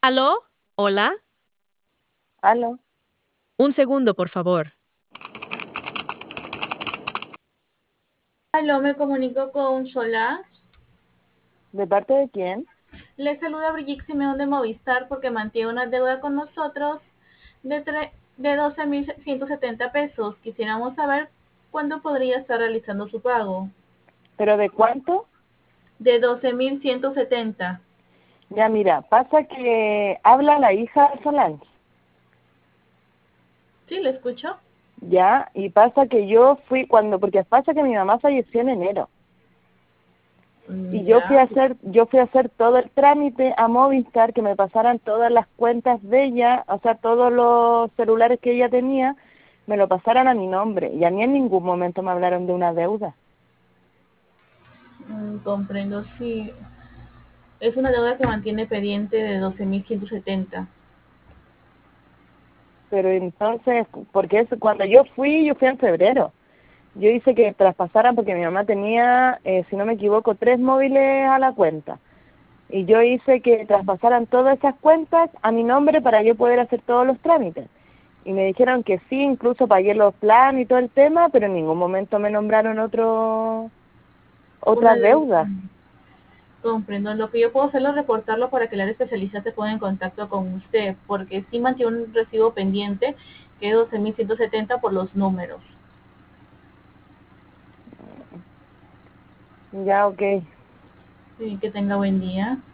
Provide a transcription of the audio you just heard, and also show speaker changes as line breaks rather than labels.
¿Aló? ¿Hola?
Aló,
Un segundo, por favor.
Aló, me comunico con Solás.
¿de parte de quién?
Le saluda Brigitte Simeón de Movistar porque mantiene una deuda con nosotros de 12.170 pesos. Quisiéramos saber cuándo podría estar realizando su pago.
¿Pero de cuánto?
De 12.170.
Ya mira, pasa que habla la hija de Solange,
¿Sí, le escucho?
ya, y pasa que yo fui porque pasa que mi mamá falleció en enero, y
Ya.
yo fui a hacer todo el trámite a Movistar, que me pasaran todas las cuentas de ella, o sea, todos los celulares que ella tenía, me lo pasaran a mi nombre, y a mí en ningún momento me hablaron de una deuda.
Comprendo, sí. Es una deuda que mantiene pendiente de 12.170.
Pero entonces, porque cuando yo fui en febrero. Yo hice que traspasaran porque mi mamá tenía, si no me equivoco, 3 móviles a la cuenta. Y yo hice que traspasaran todas esas cuentas a mi nombre para yo poder hacer todos los trámites. Y me dijeron que sí, incluso pagué los planes y todo el tema, pero en ningún momento me nombraron
Una
otras
deuda.
deudas.
Comprendo. Lo que yo puedo hacerlo es reportarlo para que el área especialista se ponga en contacto con usted, porque sí mantiene un recibo pendiente que es 12.170 por los números.
Ya, ok.
Sí, que tenga buen día.